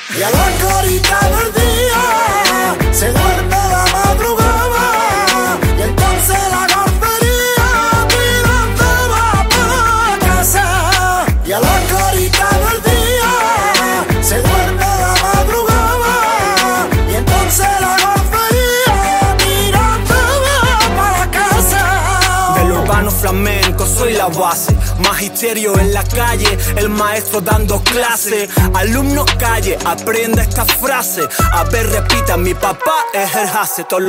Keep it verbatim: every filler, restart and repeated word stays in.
Y a la carita del día se duerme la madrugada, y entonces la golpería mirando va pa' casa. Y a la carita del día se duerme la madrugada, y entonces la golpería mirando va pa' casa. Del urbano flamenco soy la base, magisterio en la calle, el maestro dando clase. Alumnos calle, aprenda esta frase. A ver, repita, mi papá es el Hace.